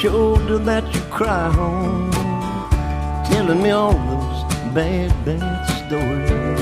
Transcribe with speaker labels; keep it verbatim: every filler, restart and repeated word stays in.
Speaker 1: shoulder that you cry on, telling me all those bad, bad stories.